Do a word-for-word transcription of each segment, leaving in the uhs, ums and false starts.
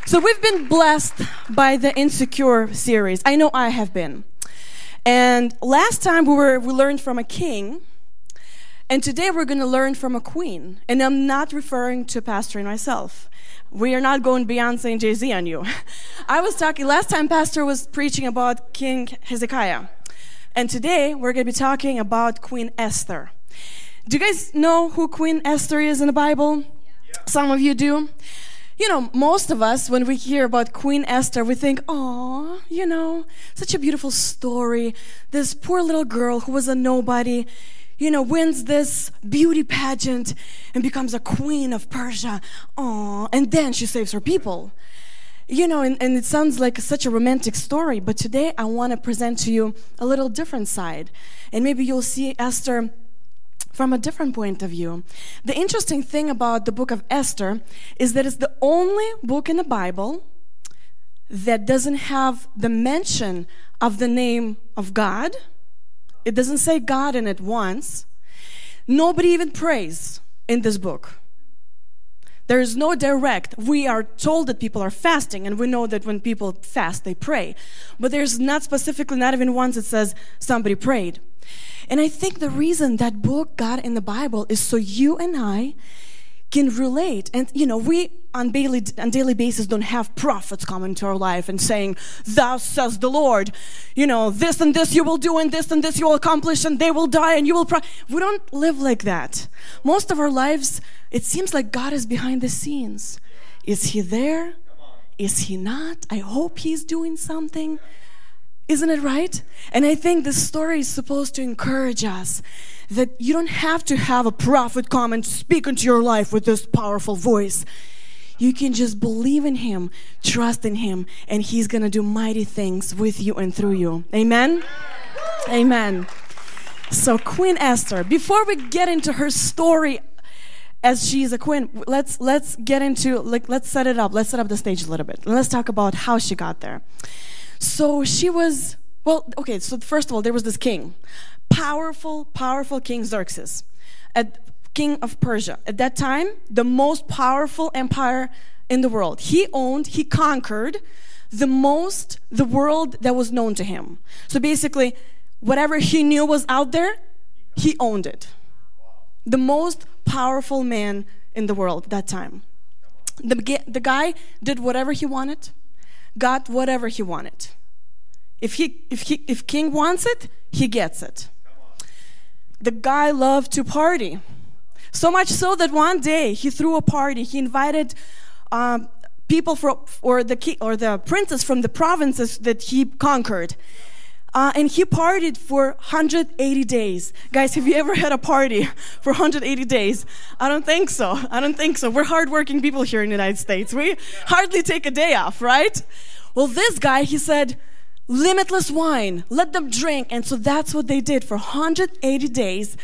So we've been blessed by the Insecure series. I know I have been. And last time we were we learned from a king, and today we're going to learn from a queen. And I'm not referring to Pastor and myself. We are not going Beyonce and Jay-Z on you. I was talking, last time Pastor was preaching about King Hezekiah. And today we're going to be talking about Queen Esther. Do you guys know who Queen Esther is in the Bible? Yeah. Some of you do. You know, most of us, when we hear about Queen Esther, we think, oh, you know, such a beautiful story. This poor little girl who was a nobody, you know, wins this beauty pageant and becomes a queen of Persia. Oh, and then she saves her people. You know, and, and it sounds like such a romantic story, but today I want to present to you a little different side. And maybe you'll see Esther from a different point of view. The interesting thing about the book of Esther is that it's the only book in the Bible that doesn't have the mention of the name of God. It doesn't say God in it once. Nobody even prays in this book. There is no direct. We are told that people are fasting, and we know that when people fast, they pray. But there's not specifically, not even once it says somebody prayed. And I think the reason that book got in the Bible is so you and I can relate. And, you know, we on daily, on daily basis don't have prophets coming into our life and saying, thus says the Lord, you know, this and this you will do, and this and this you will accomplish, and they will die, and you will... Pro-. We don't live like that. Most of our lives, it seems like God is behind the scenes. Is He there? Is He not? I hope He's doing something. Isn't it right? And I think this story is supposed to encourage us that you don't have to have a prophet come and speak into your life with this powerful voice. You can just believe in Him, trust in Him, and He's going to do mighty things with you and through you. Amen? Amen. So Queen Esther, before we get into her story as she is a queen, let's let's get into, like, let's set it up. Let's set up the stage a little bit. And let's talk about how she got there. So she was, well, okay, so first of all, there was this king, powerful, powerful King Xerxes, a king of Persia. At that time, the most powerful empire in the world. He owned, he conquered the most, the world that was known to him. So basically, whatever he knew was out there, he owned it. The most powerful man in the world at that time. The, the guy did whatever he wanted, got whatever he wanted. If he, if he, if king wants it, he gets it. The guy loved to party, so much so that one day he threw a party. He invited um, people for, or the king, or the princes from the provinces that he conquered, uh, and he partied for one hundred eighty days. Guys, have you ever had a party for one hundred eighty days? I don't think so. I don't think so. We're hardworking people here in the United States. We hardly take a day off, right? Well, this guy, he said, limitless wine, let them drink. And so that's what they did for one hundred eighty days.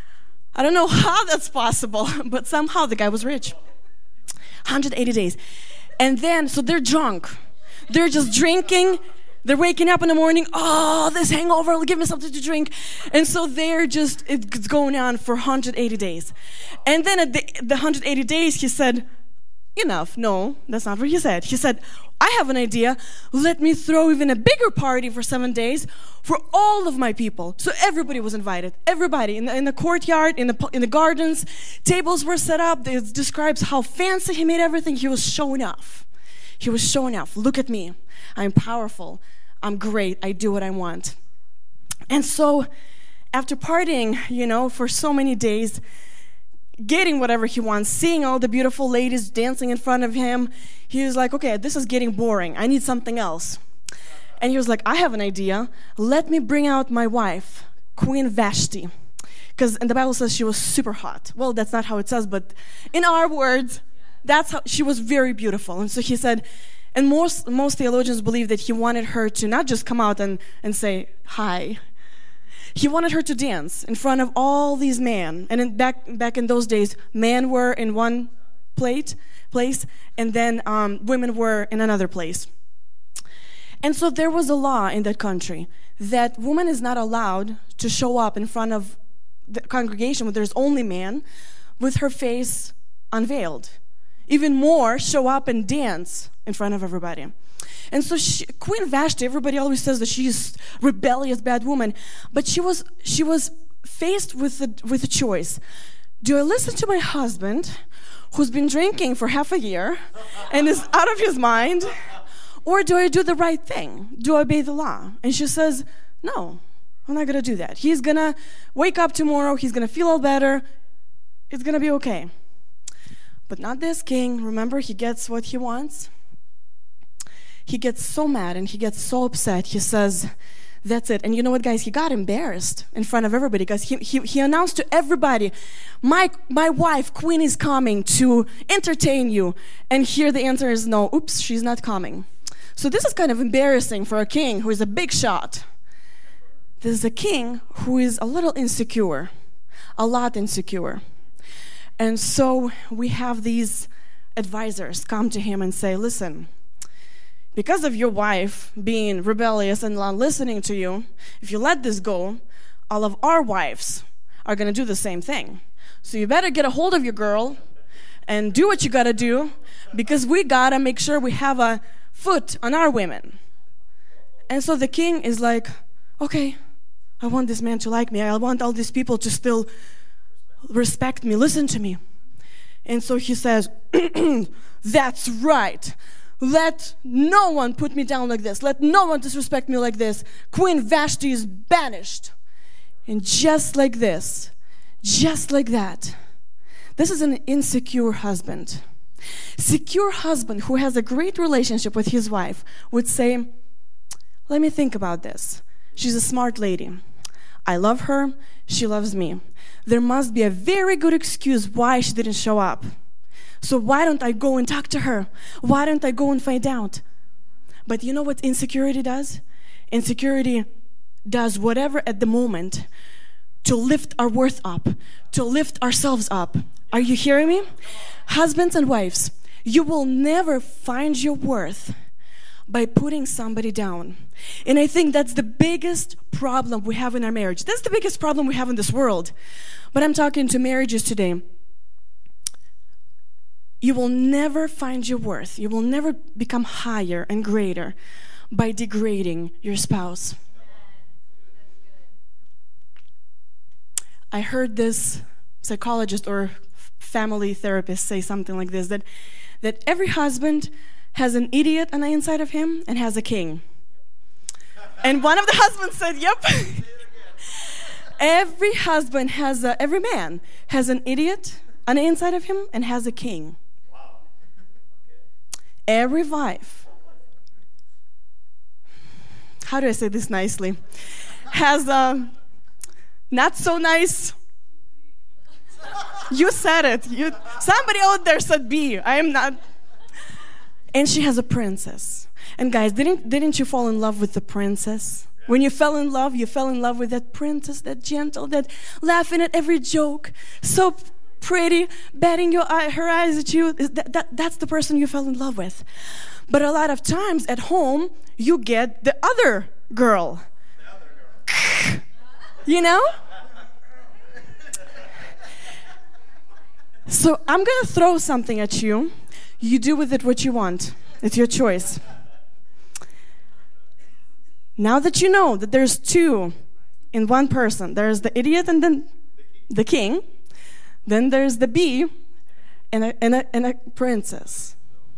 I don't know how that's possible, but somehow the guy was rich. one hundred eighty days. And then, so they're drunk. They're just drinking. They're waking up in the morning, oh, this hangover, give me something to drink. And so they're just, it's going on for one hundred eighty days. And then at the, the one hundred eighty days, he said, enough. No, that's not what he said. He said, I have an idea. Let me throw even a bigger party for seven days for all of my people. So everybody was invited. Everybody in the, in the courtyard, in the in the gardens, tables were set up. It describes how fancy he made everything. He was showing off. He was showing off. Look at me. I'm powerful. I'm great. I do what I want. And so after partying, you know, for so many days, getting whatever he wants, seeing all the beautiful ladies dancing in front of him, he was like, okay, this is getting boring. I need something else. And he was like, I have an idea. Let me bring out my wife, Queen Vashti. Because in the Bible says she was super hot. Well, that's not how it says, but in our words, that's how she was very beautiful. And so he said, and most most theologians believe that he wanted her to not just come out and, and say, hi. He wanted her to dance in front of all these men. And in, back back in those days, men were in one plate, place, and then um, women were in another place. And so there was a law in that country that woman is not allowed to show up in front of the congregation where there's only men with her face unveiled. even more, show up and dance in front of everybody. And so she, Queen Vashti, everybody always says that she's a rebellious, bad woman, but she was she was faced with a, with a choice. Do I listen to my husband, who's been drinking for half a year and is out of his mind, or do I do the right thing? Do I obey the law? And she says, no, I'm not going to do that. He's going to wake up tomorrow, he's going to feel all better, it's going to be okay. But not this king. Remember, he gets what he wants. He gets so mad and he gets so upset. He says, that's it. And you know what, guys? He got embarrassed in front of everybody because he, he, he announced to everybody, my, my wife, Queen, is coming to entertain you. And here the answer is no. Oops, she's not coming. So this is kind of embarrassing for a king who is a big shot. This is a king who is a little insecure, a lot insecure. And so we have these advisors come to him and say, listen, because of your wife being rebellious and not listening to you, if you let this go, all of our wives are going to do the same thing. So you better get a hold of your girl and do what you got to do, because we got to make sure we have a foot on our women. And so the king is like, okay, I want this man to like me. I want all these people to still respect me, listen to me. And so he says, that's right. Let no one put me down like this. Let no one disrespect me like this. Queen Vashti is banished. And just like this, just like that, this is an insecure husband. Secure husband who has a great relationship with his wife would say, let me think about this. She's a smart lady. I love her. She loves me. There must be a very good excuse why she didn't show up. So why don't I go and talk to her? Why don't I go and find out? But you know what insecurity does? Insecurity does whatever at the moment to lift our worth up, to lift ourselves up. Are you hearing me? Husbands and wives, you will never find your worth by putting somebody down. And I think that's the biggest problem we have in our marriage. That's the biggest problem we have in this world. But I'm talking to marriages today. You will never find your worth. You will never become higher and greater by degrading your spouse. I heard this psychologist or family therapist say something like this, that, that every husband has an idiot on the inside of him and has a king. And one of the husbands said, yep. Every husband has a, every man has an idiot on the inside of him and has a king. Every wife, how do I say this nicely, has a not so nice, you said it, you, somebody out there said B, I am not, and she has a princess. And guys, didn't, didn't you fall in love with the princess? When you fell in love, you fell in love with that princess, that gentle, that laughing at every joke, so pretty, batting your eye, her eyes at you. That, that, that's the person you fell in love with. But a lot of times at home, you get the other girl. The other girl. You know? So I'm going to throw something at you. You do with it what you want. It's your choice. Now that you know that there's two in one person, there's the idiot and then the king. Then there's the bee and a, and, a, and a princess.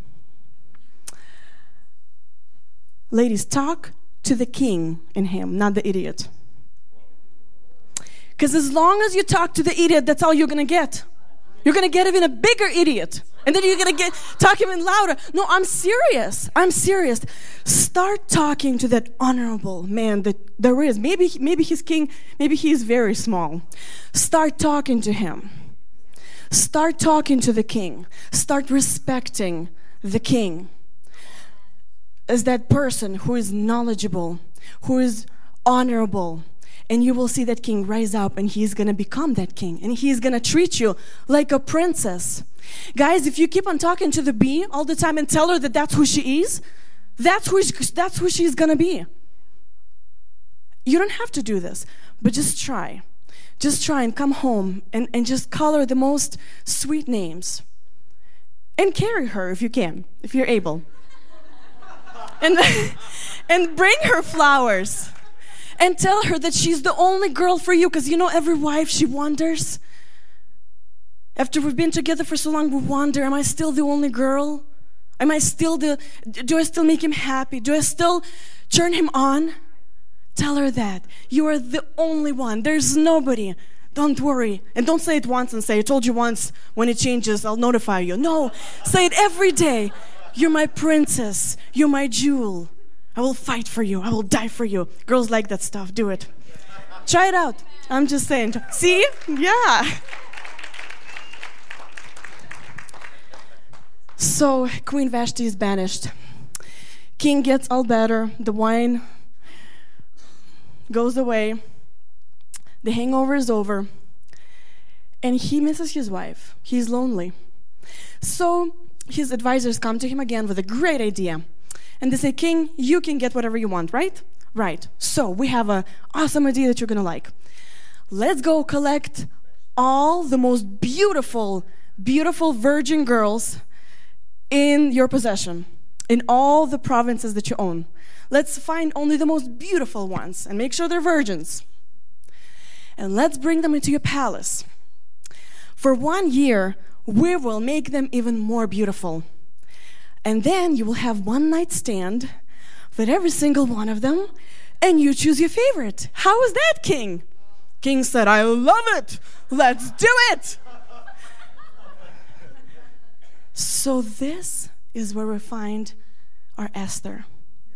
Ladies, talk to the king in him, not the idiot. Because as long as you talk to the idiot, that's all you're going to get. You're going to get even a bigger idiot. And then you're going to get talk even louder. No, I'm serious. I'm serious. Start talking to that honorable man that there is. Maybe, maybe he's king. Maybe he's very small. Start talking to him. Start talking to the king. Start respecting the king as that person who is knowledgeable, who is honorable. And you will see that king rise up and he's going to become that king. And he's going to treat you like a princess. Guys, if you keep on talking to the bee all the time and tell her that that's who she is, that's who, she, that's who she's going to be. You don't have to do this, but just try. Just try and come home and, and just call her the most sweet names. and carry her if you can, if you're able. And, and bring her flowers. And tell her that she's the only girl for you. Because you know, every wife, she wonders. After we've been together for so long, we wonder, am I still the only girl? Am I still the, do I still make him happy? Do I still turn him on? Tell her that. You are the only one. There's nobody. Don't worry. And don't say it once and say, I told you once, when it changes, I'll notify you. No, say it every day. You're my princess. You're my jewel. I will fight for you. I will die for you. Girls like that stuff. Do it. Try it out. I'm just saying. See? Yeah. So Queen Vashti is banished. King gets all better. The wine goes away. The hangover is over. And he misses his wife. He's lonely. So his advisors come to him again with a great idea. And they say, King, you can get whatever you want, right? Right. So we have an awesome idea that you're going to like. Let's go collect all the most beautiful, beautiful virgin girls in your possession, in all the provinces that you own. Let's find only the most beautiful ones and make sure they're virgins. And let's bring them into your palace. For one year, we will make them even more beautiful. And then you will have one night stand with every single one of them, and you choose your favorite. How is that, King? King said, I love it. Let's do it. So this is where we find our Esther.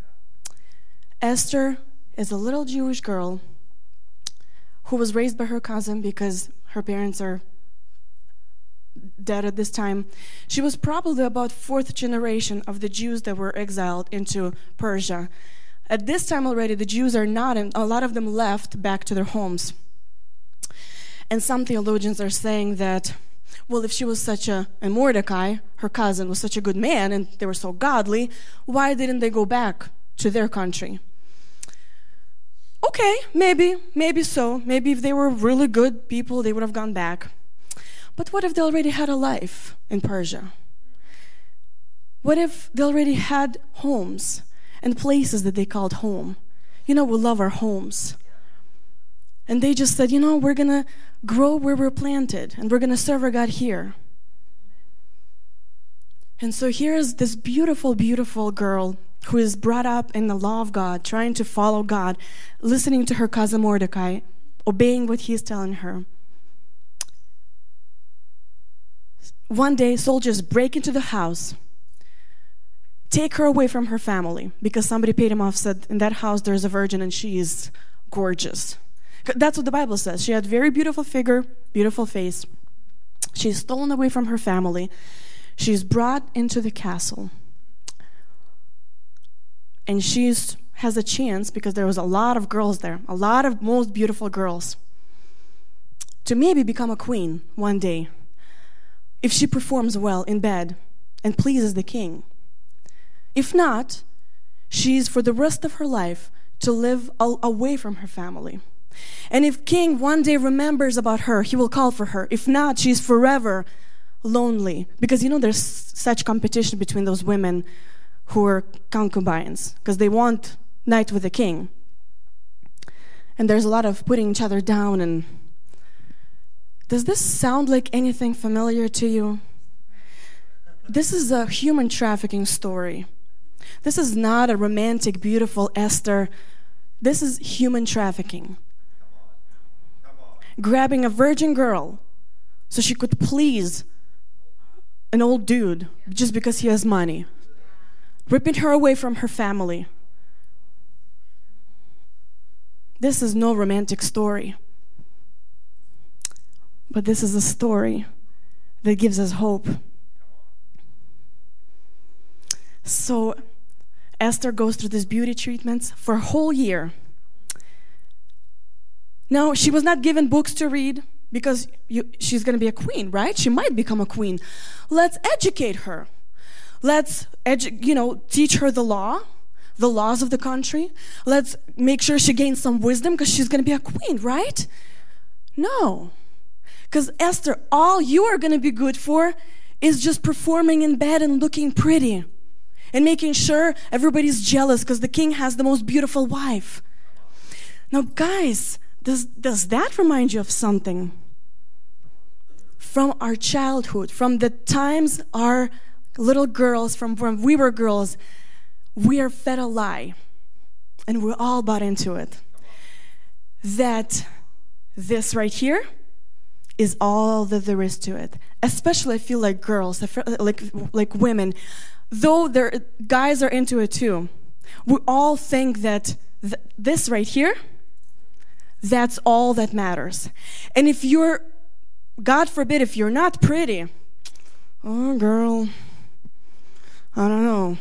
Esther is a little Jewish girl who was raised by her cousin because her parents are dead at this time. She was probably about fourth generation of the Jews that were exiled into Persia. At this time already, the Jews are not, and a lot of them left back to their homes. And some theologians are saying that, well, if she was such a, and Mordecai, her cousin, was such a good man, and they were so godly, why didn't they go back to their country? Okay, maybe, maybe so. Maybe if they were really good people, they would have gone back. But what if they already had a life in Persia? What if they already had homes and places that they called home? You know, we love our homes. And they just said, you know, we're going to grow where we're planted, and we're going to serve our God here. And so here is this beautiful, beautiful girl who is brought up in the law of God, trying to follow God, listening to her cousin Mordecai, obeying what he's telling her. One day, soldiers break into the house, take her away from her family, because somebody paid him off, said, in that house there's a virgin and she is gorgeous. That's what the Bible says. She had a very beautiful figure, beautiful face. She's stolen away from her family. She's brought into the castle. And she has a chance, because there was a lot of girls there, a lot of most beautiful girls, to maybe become a queen one day, if she performs well in bed and pleases the king. If not, she's for the rest of her life to live away from her family. And if king one day remembers about her, he will call for her. If not, she's forever lonely. Because you know there's such competition between those women who are concubines, because they want night with the king. And there's a lot of putting each other down. And does this sound like anything familiar to you? This is a human trafficking story. This is not a romantic, beautiful Esther. This is human trafficking. Grabbing a virgin girl so she could please an old dude just because he has money. Ripping her away from her family. This is no romantic story. But this is a story that gives us hope. So Esther goes through these beauty treatments for a whole year. Now, she was not given books to read because you, she's going to be a queen, right? She might become a queen. Let's educate her. Let's, edu- you know, teach her the law, the laws of the country. Let's make sure she gains some wisdom because she's going to be a queen, right? No. Because Esther, all you are going to be good for is just performing in bed and looking pretty and making sure everybody's jealous because the king has the most beautiful wife. Now, guys, does, does that remind you of something? From our childhood, from the times our little girls, from when we were girls, we are fed a lie. And we're all bought into it. That this right here is all that there is to it. Especially I feel like girls, I feel like like women, though there guys are into it too. We all think that th- this right here, that's all that matters. And if you're, God forbid, if you're not pretty, oh girl, I don't know.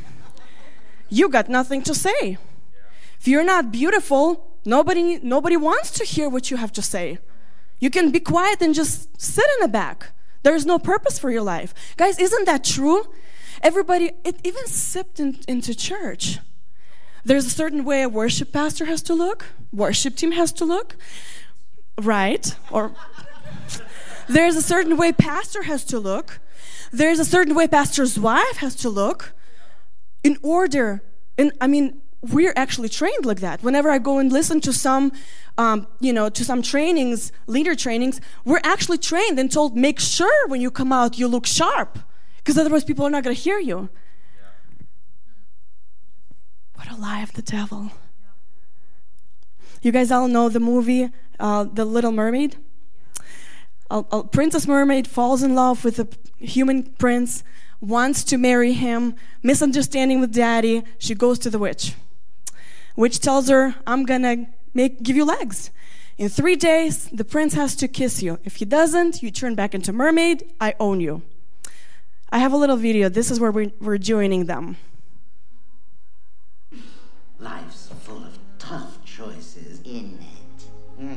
You got nothing to say. If you're not beautiful, nobody nobody wants to hear what you have to say. You can be quiet and just sit in the back. There's no purpose for your life. Guys, isn't that true? Everybody, it even sipped in, into church. There's a certain way a worship pastor has to look, worship team has to look, right? Or there's a certain way pastor has to look. There's a certain way pastor's wife has to look in order. And I mean, we're actually trained like that. Whenever I go and listen to some, um, you know, to some trainings, leader trainings, we're actually trained and told, make sure when you come out you look sharp, because otherwise people are not going to hear you. Yeah. What a lie of the devil. You guys all know the movie, uh, The Little Mermaid? A, a Princess Mermaid falls in love with a human prince, wants to marry him, misunderstanding with daddy, she goes to the witch. Witch tells her, I'm gonna make give you legs. In three days, the prince has to kiss you. If he doesn't, you turn back into mermaid, I own you. I have a little video. This is where we, we're joining them. Life's full of tough choices, isn't it?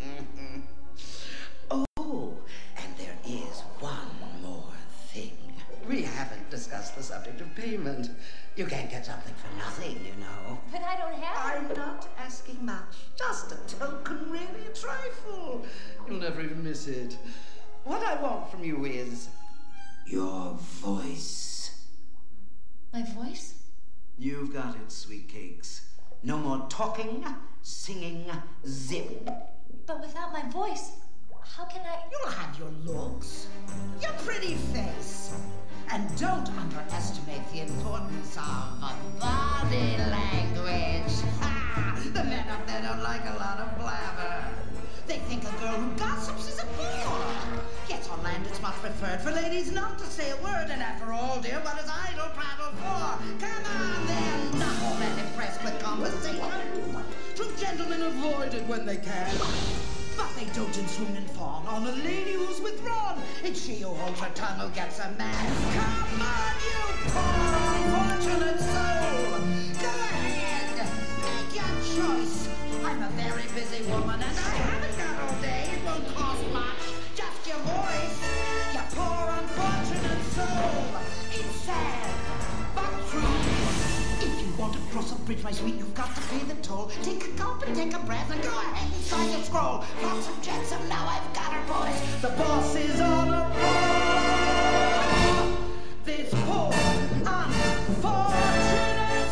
Oh, and there is one more thing. We haven't discussed the subject of payment. You can't get something for nothing, you know. But I don't have I'm not asking much. Just a token, really, a trifle. You'll never even miss it. What I want from you is your voice. My voice? You've got it, sweet cakes. No more talking, singing, zip. But without my voice, how can I... You'll have your looks, your pretty face. And don't underestimate the importance of body language. Ha! The men up there don't like a lot of blabber. They think a girl who gossips is a bore. Yet on land it's much preferred for ladies not to say a word. And after all, dear, what is idle prattle for? Come on then, not all men impressed with conversation. True gentlemen avoid it when they can. But they dote and swoon and fawn on a lady who's withdrawn. It's she who holds her tongue who gets a man. Come on, you poor unfortunate soul. Go ahead, make your choice. I'm a very busy woman and I haven't got all day. It won't cost much, just your voice. You poor unfortunate soul. It's sad, but true. If you want to cross a bridge, my sweet, you've got to pay the toll. Take a gulp and take a breath and go ahead and sign your scroll. Lots of jetsam, now I've got her, boys. The boss is on a roll. This poor, unfortunate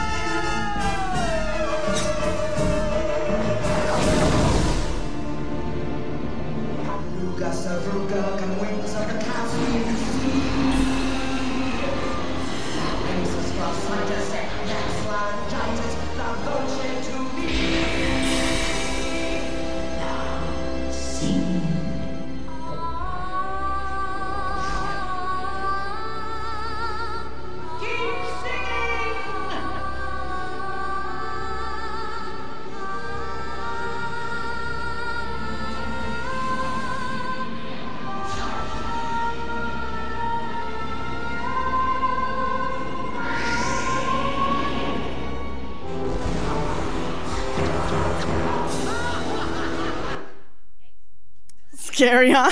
soul. Aruga, Saruga, come wings like a Caspian sea. Wings as well, scientists, and yes, laryngitis, la voce to me. Now, sing. Keep singing! Scary, huh?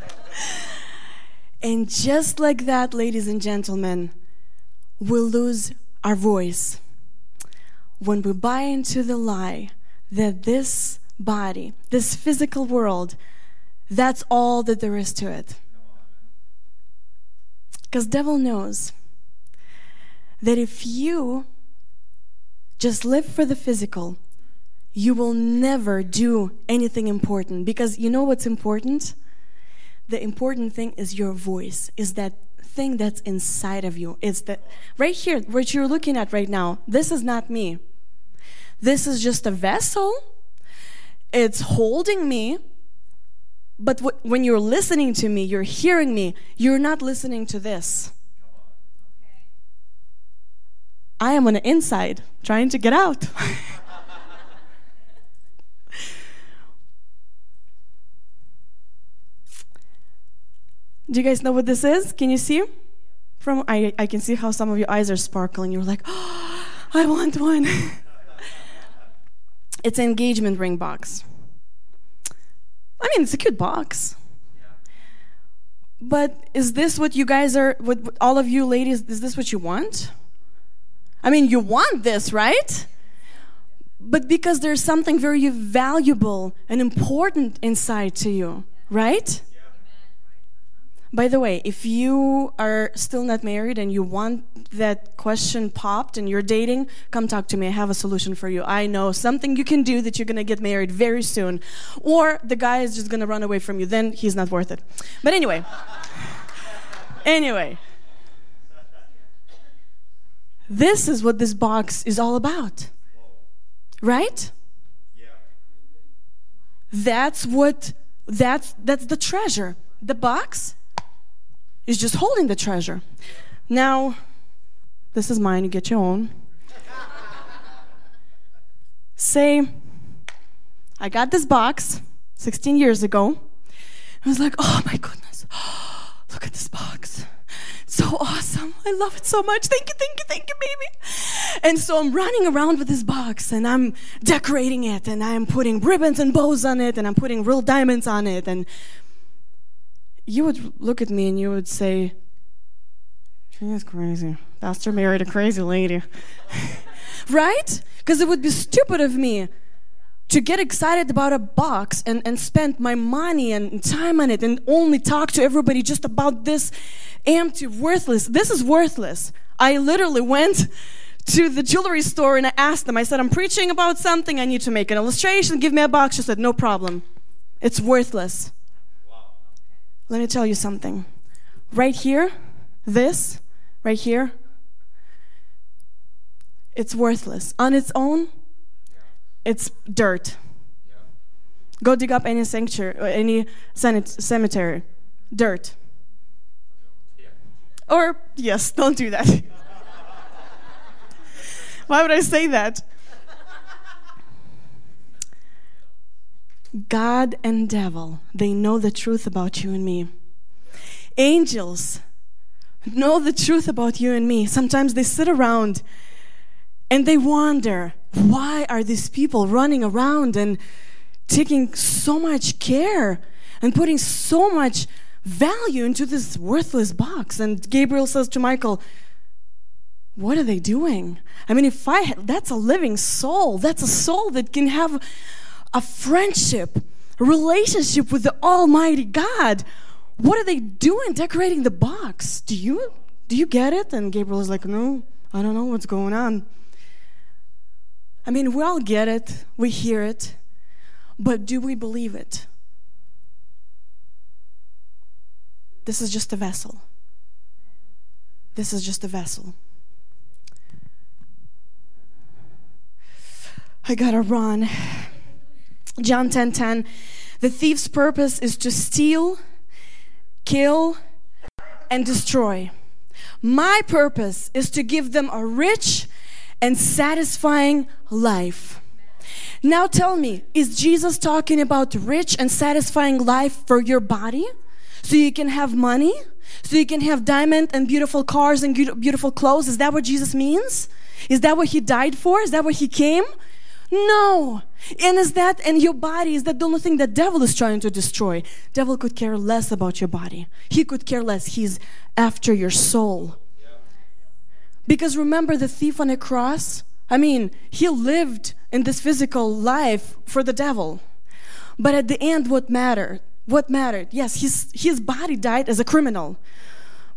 And just like that, ladies and gentlemen, we'll lose our voice when we buy into the lie that this body, this physical world, that's all that there is to it. Because devil knows that if you just live for the physical, you will never do anything important. Because you know what's important? The important thing is your voice, is that thing that's inside of you. It's that right here, what you're looking at right now, this is not me. This is just a vessel. It's holding me. But w- when you're listening to me, you're hearing me, you're not listening to this. I am on the inside, trying to get out. Do you guys know what this is? Can you see? From I, I can see how some of your eyes are sparkling. You're like, oh, I want one. It's an engagement ring box. I mean, it's a cute box. But is this what you guys are, what, what all of you ladies, is this what you want? I mean, you want this, right? But because there's something very valuable and important inside to you, right? By the way, if you are still not married and you want that question popped and you're dating, come talk to me. I have a solution for you. I know something you can do that you're going to get married very soon. Or the guy is just going to run away from you. Then he's not worth it. But anyway. Anyway. This is what this box is all about. Right? That's what, that's, that's the treasure. The box is just holding the treasure. Now, this is mine, you get your own. Say, I got this box sixteen years ago. I was like, oh my goodness, look at this box. It's so awesome. I love it so much. Thank you, thank you, thank you, baby. And so I'm running around with this box and I'm decorating it and I'm putting ribbons and bows on it and I'm putting real diamonds on it. And you would look at me and you would say, she is crazy. Pastor married a crazy lady. Right? Because it would be stupid of me to get excited about a box and, and spend my money and time on it and only talk to everybody just about this empty, worthless. This is worthless. I literally went to the jewelry store and I asked them, I said, I'm preaching about something. I need to make an illustration. Give me a box. She said, no problem. It's worthless. Let me tell you something. Right here, this, right here, it's worthless. On its own, it's dirt. Go dig up any sanctuary, any cemetery. Dirt. Or, yes, don't do that. Why would I say that? God and devil, they know the truth about you and me. Angels know the truth about you and me. Sometimes they sit around and they wonder, why are these people running around and taking so much care and putting so much value into this worthless box? And Gabriel says to Michael, what are they doing? I mean, if I had, that's a living soul. That's a soul that can have a friendship, a relationship with the Almighty God. What are they doing decorating the box? Do you do you get it? And Gabriel is like, no, I don't know what's going on. I mean, we all get it. We hear it. But do we believe it? This is just a vessel. This is just a vessel. I gotta run. John ten ten, the thief's purpose is to steal, kill, and destroy. My purpose is to give them a rich and satisfying life. Now tell me, is Jesus talking about rich and satisfying life for your body? So you can have money? So you can have diamond and beautiful cars and beautiful clothes? Is that what Jesus means? Is that what he died for? Is that what he came? No. And is that, and your body, is that the only thing the devil is trying to destroy? Devil could care less about your body. He could care less. He's after your soul. Because remember the thief on the cross? I mean, he lived in this physical life for the devil. But at the end, what mattered? What mattered? Yes, his, his body died as a criminal.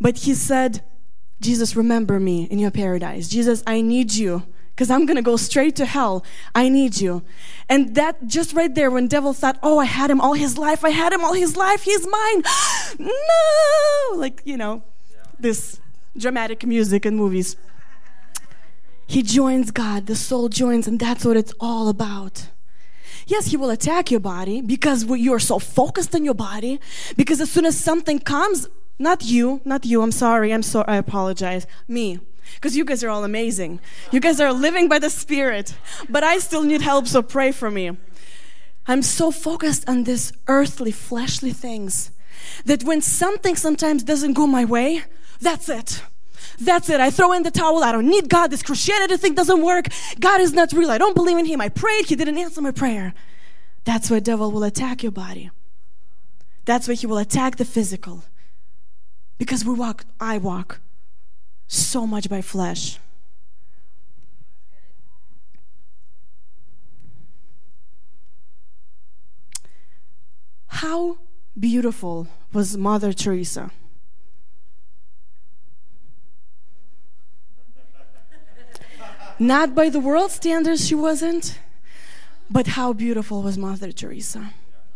But he said, Jesus, remember me in your paradise. Jesus, I need you because I'm going to go straight to hell. I need you. And that just right there, when devil thought, oh, I had him all his life. I had him all his life. He's mine. No! Like, you know, this dramatic music in movies. He joins God. The soul joins, and that's what it's all about. Yes, he will attack your body because you're so focused on your body. Because as soon as something comes, not you, not you, I'm sorry, I'm so, I apologize, me. Because you guys are all amazing. You guys are living by the Spirit. But I still need help, so pray for me. I'm so focused on these earthly, fleshly things that when something sometimes doesn't go my way, that's it. That's it. I throw in the towel. I don't need God. This Christianity thing doesn't work. God is not real. I don't believe in Him. I prayed. He didn't answer my prayer. That's why the devil will attack your body. That's why he will attack the physical. Because we walk, I walk so much by flesh. How beautiful was Mother Teresa? Not by the world standards she wasn't, but how beautiful was Mother Teresa.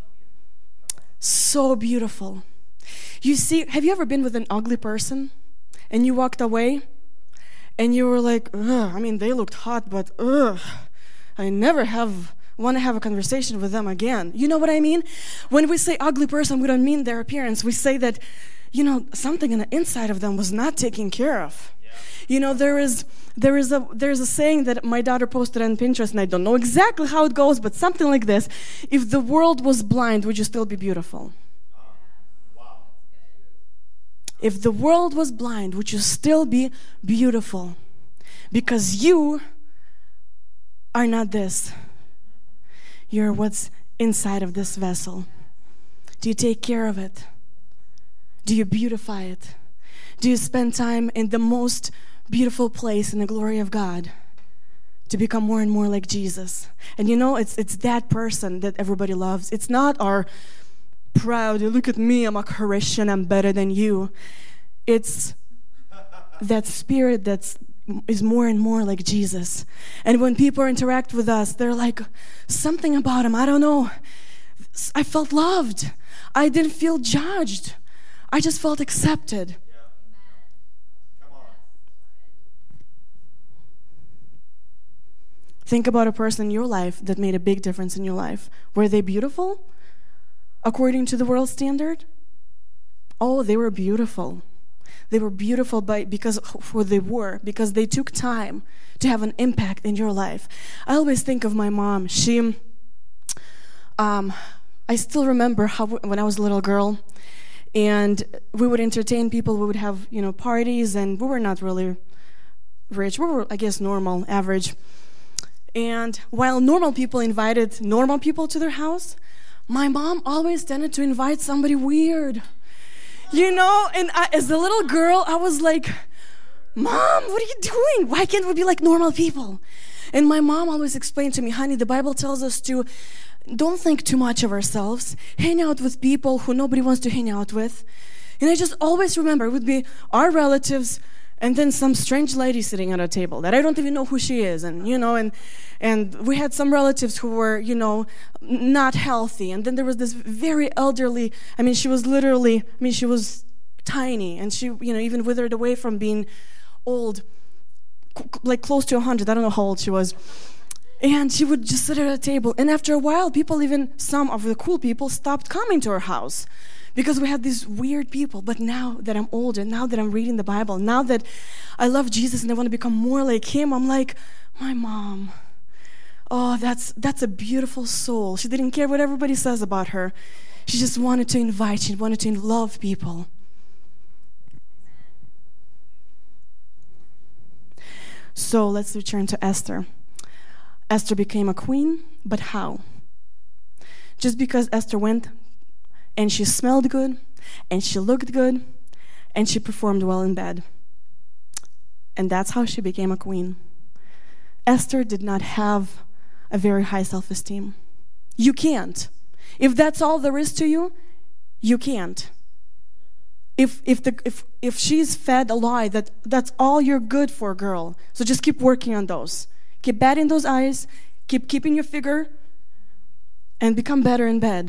So beautiful. You see, have you ever been with an ugly person and you walked away and you were like, ugh, I mean, they looked hot, but ugh, I never have want to have a conversation with them again. You know what I mean? When we say ugly person, we don't mean their appearance. We say that, you know, something on the inside of them was not taken care of. You know, there is there is a there's a saying that my daughter posted on Pinterest, and I don't know exactly how it goes, but something like this: if the world was blind, would you still be beautiful? Wow. If the world was blind, would you still be beautiful? Because you are not this. You're what's inside of this vessel. Do you take care of it? Do you beautify it? Do you spend time in the most beautiful place in the glory of God to become more and more like Jesus? And you know, it's it's that person that everybody loves. It's not our proud, look at me, I'm a Christian, I'm better than you. It's that spirit that's is more and more like Jesus. And when people interact with us, they're like, something about him, I don't know. I felt loved. I didn't feel judged. I just felt accepted. Think about a person in your life that made a big difference in your life. Were they beautiful according to the world standard? Oh, they were beautiful. They were beautiful by because of who they were, because they took time to have an impact in your life. I always think of my mom. She, um, I still remember how when I was a little girl, and we would entertain people. We would have, you know, parties, and we were not really rich. We were, I guess, normal, average. And while normal people invited normal people to their house, my mom always tended to invite somebody weird. You know, and I, as a little girl, I was like, Mom, what are you doing? Why can't we be like normal people? And my mom always explained to me, honey, the Bible tells us to don't think too much of ourselves. Hang out with people who nobody wants to hang out with. And I just always remember it would be our relatives and then some strange lady sitting at a table that I don't even know who she is. And, you know, and and we had some relatives who were, you know, not healthy. And then there was this very elderly, I mean, she was literally, I mean, she was tiny. And she, you know, even withered away from being old, c- like close to one hundred. I don't know how old she was. And she would just sit at a table. And after a while, people, even some of the cool people, stopped coming to her house. Because we had these weird people. But now that I'm older, now that I'm reading the Bible, now that I love Jesus and I want to become more like Him, I'm like, my mom, oh, that's that's a beautiful soul. She didn't care what everybody says about her. She just wanted to invite, she wanted to love people. So let's return to Esther. Esther became a queen, but how? Just because Esther went and she smelled good, and she looked good, and she performed well in bed. And that's how she became a queen. Esther did not have a very high self-esteem. You can't. If that's all there is to you, you can't. if if the if if she's fed a lie that that's all you're good for, girl. So just keep working on those. Keep batting those eyes. Keep keeping your figure, and become better in bed.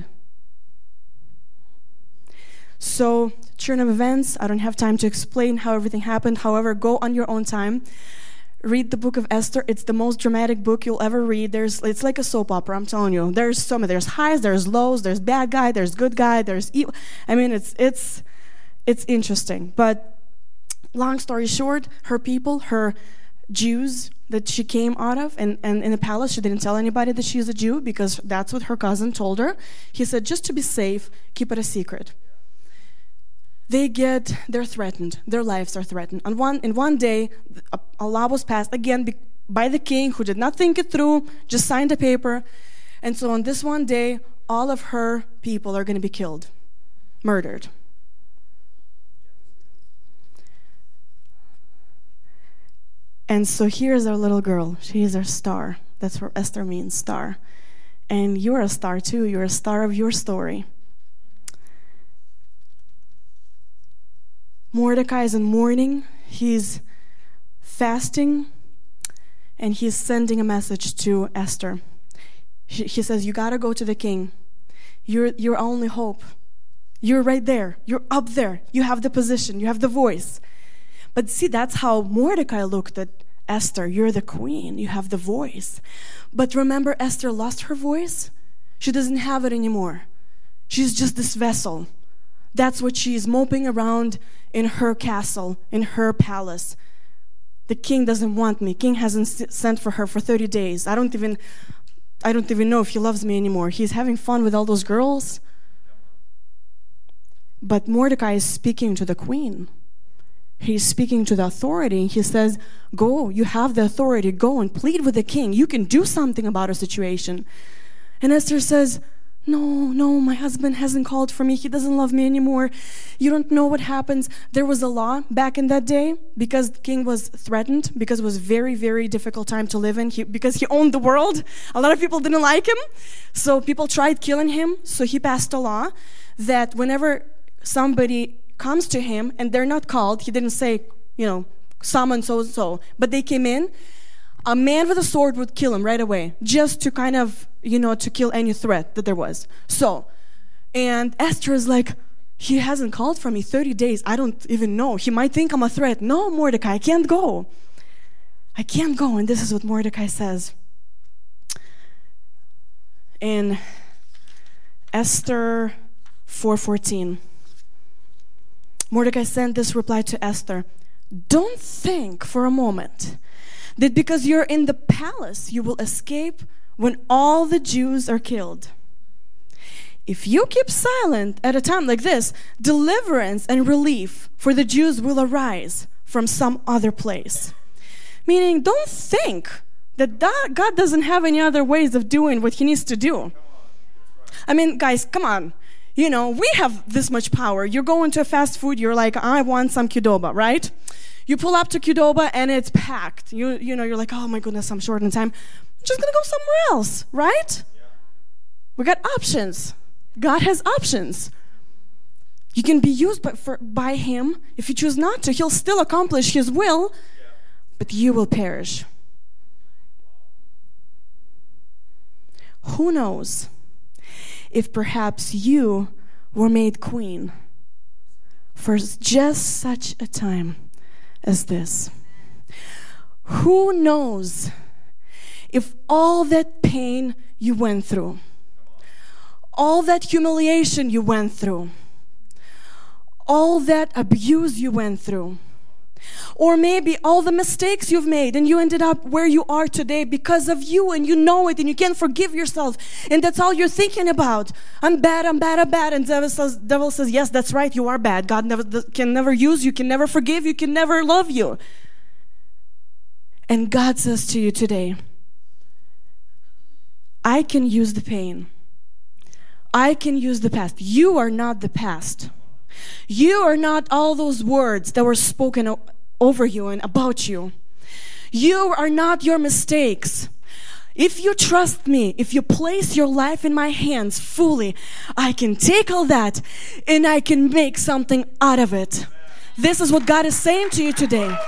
So, turn of events. I don't have time to explain how everything happened. However, go on your own time. Read the book of Esther. It's the most dramatic book you'll ever read. There's, it's like a soap opera, I'm telling you. There's so many. There's highs, there's lows, there's bad guy, there's good guy, there's evil. I mean, it's it's it's interesting. But long story short, her people, her Jews that she came out of, and, and in the palace, she didn't tell anybody that she's a Jew because that's what her cousin told her. He said, just to be safe, keep it a secret. They get, they're threatened. Their lives are threatened. And one, in one day, a, a law was passed, again, be, by the king, who did not think it through, just signed a paper. And so on this one day, all of her people are going to be killed, murdered. And so here's our little girl. She is our star. That's what Esther means, star. And you're a star too. You're a star of your story. Mordecai is in mourning. He's fasting, and he's sending a message to Esther. He, he says, you got to go to the king. You're your only hope. You're right there. You're up there. You have the position. You have the voice. But see, that's how Mordecai looked at Esther. You're the queen. You have the voice. But remember, Esther lost her voice. She doesn't have it anymore. She's just this vessel. That's what she's moping around in her castle, in her palace. The king doesn't want me. King hasn't sent for her for thirty days. I don't even, I don't even know if he loves me anymore. He's having fun with all those girls. But Mordecai is speaking to the queen. He's speaking to the authority. He says, go, you have the authority. Go and plead with the king. You can do something about a situation. And Esther says, no, no, my husband hasn't called for me. He doesn't love me anymore. You don't know what happens. There was a law back in that day because the king was threatened, because it was a very, very difficult time to live in, he, because he owned the world. A lot of people didn't like him. So people tried killing him. So he passed a law that whenever somebody comes to him and they're not called, he didn't say, you know, summon so-and-so, but they came in, a man with a sword would kill him right away, just to kind of, you know, to kill any threat that there was. So, and Esther is like, he hasn't called for me thirty days. I don't even know. He might think I'm a threat. No, Mordecai, I can't go. I can't go. And this is what Mordecai says. In Esther four fourteen, Mordecai sent this reply to Esther. Don't think for a moment that because you're in the palace, you will escape when all the Jews are killed. If you keep silent at a time like this, deliverance and relief for the Jews will arise from some other place. Meaning, don't think that God doesn't have any other ways of doing what he needs to do. I mean, guys, come on. You know, we have this much power. You're going to a fast food, you're like, I want some Qdoba, right? You pull up to Qdoba and it's packed. You you know, you're like, oh my goodness, I'm short on time. I'm just going to go somewhere else, right? Yeah. We got options. God has options. You can be used by, for, by him. If you choose not to, he'll still accomplish his will, yeah. But you will perish. Who knows if perhaps you were made queen for just such a time as this? Who knows if all that pain you went through, all that humiliation you went through, all that abuse you went through, or maybe all the mistakes you've made and you ended up where you are today because of you, and you know it and you can't forgive yourself, and that's all you're thinking about. I'm bad, I'm bad, I'm bad. And devil says, devil says, yes, that's right, you are bad. God never can never use you, can never forgive you, can never love you. And God says to you today, I can use the pain. I can use the past. You are not the past. You are not all those words that were spoken over you and about you. You are not your mistakes. If you trust me, if you place your life in my hands fully, I can take all that and I can make something out of it. This is what God is saying to you today.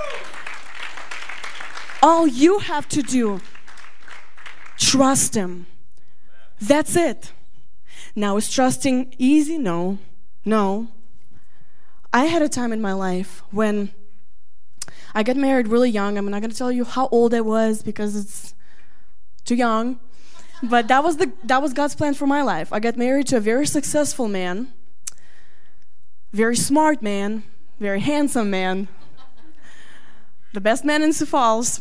All you have to do, trust Him. That's it. Now, is trusting easy? No. No. I had a time in my life when I got married really young. I'm not going to tell you how old I was because it's too young. But that was the that was God's plan for my life. I got married to a very successful man, very smart man, very handsome man, the best man in Sioux Falls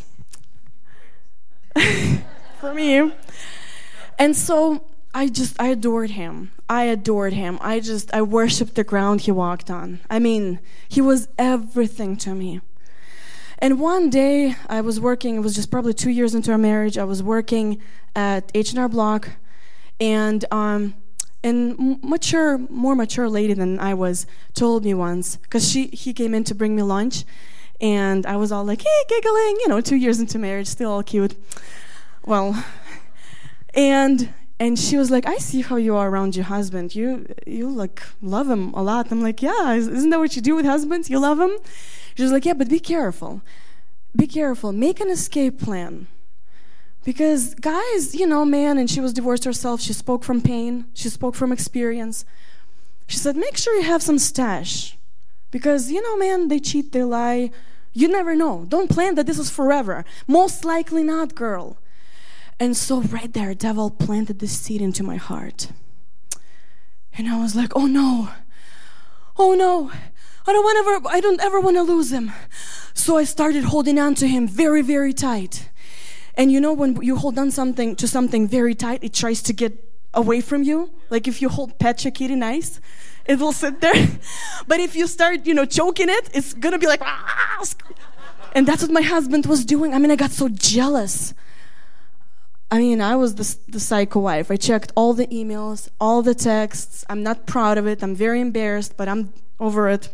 for me. And so I just, I adored him. I adored him. I just, I worshiped the ground he walked on. I mean, he was everything to me. And one day I was working, it was just probably two years into our marriage, I was working at H and R Block, and um, and mature, more mature lady than I was told me once, because she he came in to bring me lunch, and I was all like, hey, giggling, you know, two years into marriage, still all cute. Well, and and she was like, I see how you are around your husband. You you like love him a lot. I'm like, yeah, isn't that what you do with husbands? You love him? She was like, yeah, but be careful. Be careful. Make an escape plan. Because guys, you know, man, and she was divorced herself. She spoke from pain. She spoke from experience. She said, make sure you have some stash. Because, you know, man, they cheat, they lie. You never know. Don't plan that this is forever. Most likely not, girl. And so right there, devil planted this seed into my heart. And I was like, oh no. Oh no. I don't want ever, I don't ever want to lose him. So I started holding on to him very, very tight. And you know when you hold on something to something very tight, it tries to get away from you. Like if you hold pet your kitty nice, it will sit there. But if you start, you know, choking it, it's gonna be like, ah! And that's what my husband was doing. I mean, I got so jealous. I mean, I was the, the psycho wife. I checked all the emails, all the texts. I'm not proud of it. I'm very embarrassed, but I'm over it.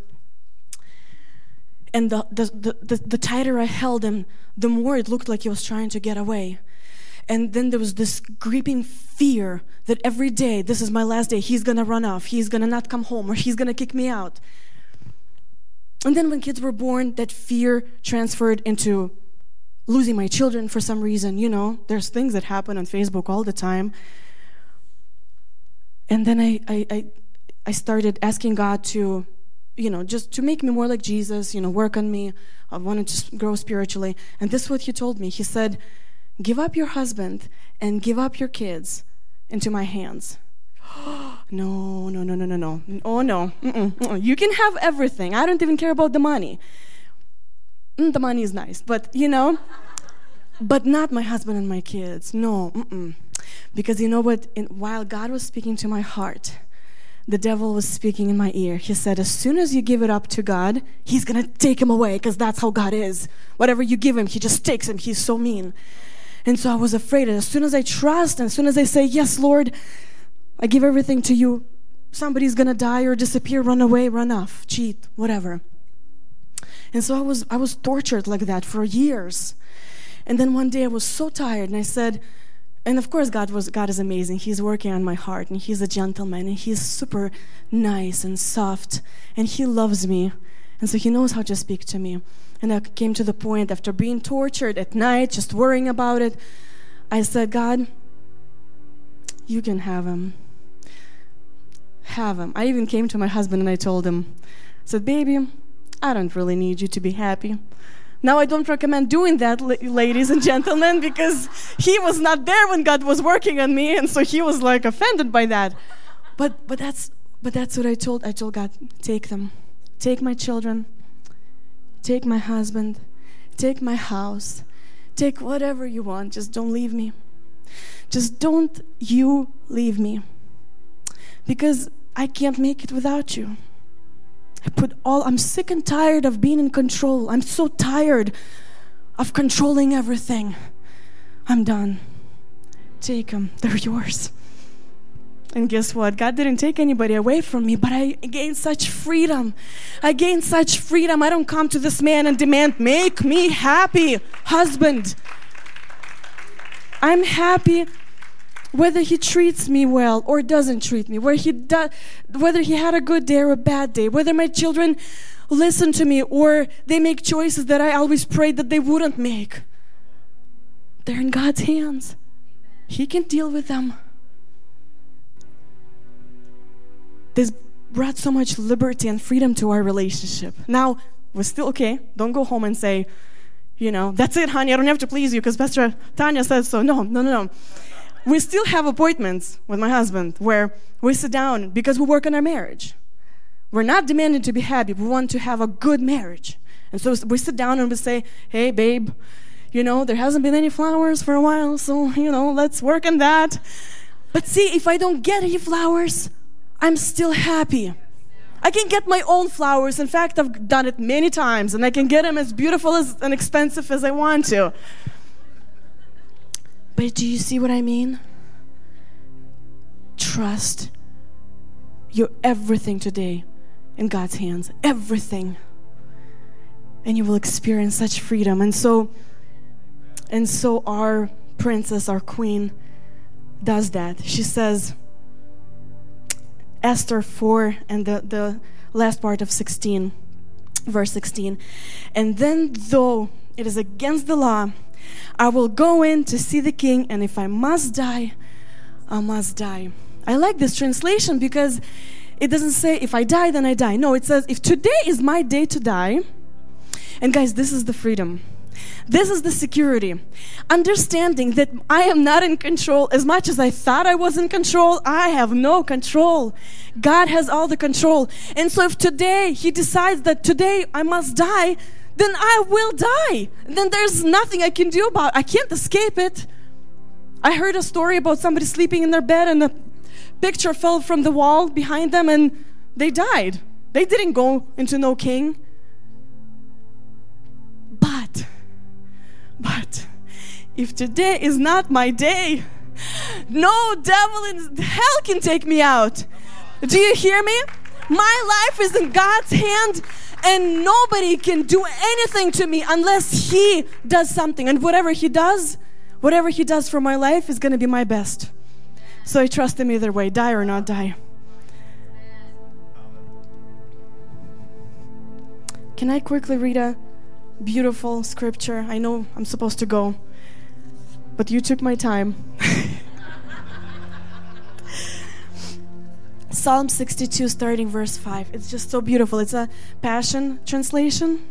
And the, the, the, the, the tighter I held him, the more it looked like he was trying to get away. And then there was this gripping fear that every day, this is my last day, he's going to run off, he's going to not come home, or he's going to kick me out. And then when kids were born, that fear transferred into losing my children for some reason. You know, there's things that happen on Facebook all the time. And then I, I, I, I started asking God to, you know, just to make me more like Jesus, you know, work on me. I wanted to grow spiritually. And this is what he told me. He said, give up your husband and give up your kids into my hands. no, no, no, no, no, no. Oh, no. Mm-mm, mm-mm. You can have everything. I don't even care about the money. Mm, the money is nice, but, you know, but not my husband and my kids. No, mm-mm. Because you know what? In, while God was speaking to my heart, the devil was speaking in my ear. He said, as soon as you give it up to God, he's going to take him away, because that's how God is. Whatever you give him, he just takes him. He's so mean. And so I was afraid. And as soon as I trust, and as soon as I say, yes, Lord, I give everything to you, somebody's going to die or disappear, run away, run off, cheat, whatever. And so I was I was tortured like that for years. And then one day I was so tired, and I said, and of course God was God is amazing. He's working on my heart, and he's a gentleman, and he's super nice and soft, and he loves me. And so he knows how to speak to me. And I came to the point, after being tortured at night, just worrying about it, I said, God, you can have him. Have him. I even came to my husband and I told him, I said, baby, I don't really need you to be happy. Now, I don't recommend doing that, ladies and gentlemen, because he was not there when God was working on me, and so he was like offended by that. But but that's but that's what I told I told God, take them. Take my children. Take my husband. Take my house. Take whatever you want. Just don't leave me. Just don't you leave me. Because I can't make it without you. I put all, I'm sick and tired of being in control. I'm so tired of controlling everything. I'm done. Take them. They're yours. And guess what? God didn't take anybody away from me, but I gained such freedom. I gained such freedom. I don't come to this man and demand, make me happy, husband. I'm happy whether he treats me well or doesn't treat me, whether he, do, whether he had a good day or a bad day, whether my children listen to me or they make choices that I always prayed that they wouldn't make. They're in God's hands. He can deal with them. This brought so much liberty and freedom to our relationship. Now, we're still okay. Don't go home and say, you know, that's it, honey, I don't have to please you because Pastor Tanya says so. No, no, no, no. We still have appointments with my husband where we sit down because we work on our marriage. We're not demanding to be happy. We want to have a good marriage. And so we sit down and we say, hey, babe, you know, there hasn't been any flowers for a while, so, you know, let's work on that. But see, if I don't get any flowers, I'm still happy. I can get my own flowers. In fact, I've done it many times, and I can get them as beautiful as, and expensive as I want to. But do you see what I mean? Trust your everything today in God's hands. Everything. And you will experience such freedom. And so, and so our princess, our queen, does that. She says, Esther four and the, the last part of sixteen, verse sixteen. And then though it is against the law, I will go in to see the king, and if I must die, I must die. I like this translation because it doesn't say if I die, then I die. No, it says if today is my day to die. And guys, this is the freedom. This is the security. Understanding that I am not in control as much as I thought I was in control. I have no control. God has all the control. And so if today he decides that today I must die, then I will die. Then there's nothing I can do about it. I can't escape it. I heard a story about somebody sleeping in their bed and a picture fell from the wall behind them and they died. They didn't go into no king. But But if today is not my day, no devil in hell can take me out. Do you hear me? My life is in God's hand, and nobody can do anything to me unless he does something. And whatever he does, whatever he does for my life is going to be my best. So I trust him either way, die or not die. Can I quickly read a beautiful scripture? I know I'm supposed to go, but you took my time. Psalm sixty-two, starting verse five. It's just so beautiful. It's a Passion translation.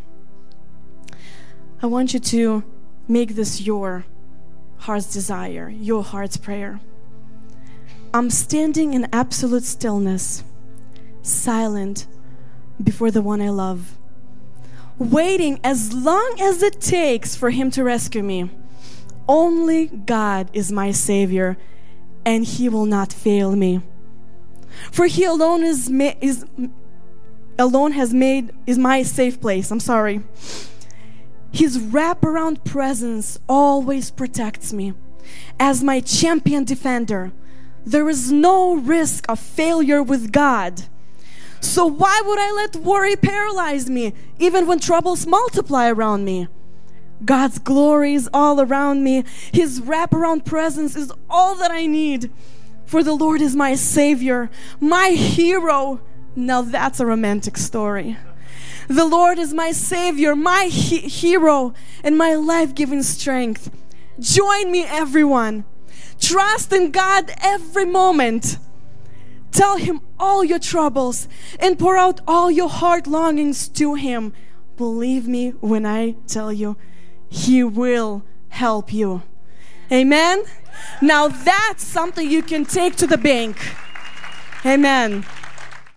I want you to make this your heart's desire, your heart's prayer. I'm standing in absolute stillness, silent before the one I love, waiting as long as it takes for him to rescue me. Only God is my Savior, and he will not fail me. For he alone is ma- is alone has made is my safe place. I'm sorry. His wraparound presence always protects me. As my champion defender, there is no risk of failure with God. So why would I let worry paralyze me, even when troubles multiply around me? God's glory is all around me. His wraparound presence is all that I need. For the Lord is my Savior, my hero. Now that's a romantic story. The Lord is my Savior, my he- hero, and my life-giving strength. Join me, everyone. Trust in God every moment. Tell him all your troubles and pour out all your heart longings to him. Believe me when I tell you, he will help you. Amen? Now that's something you can take to the bank. Amen.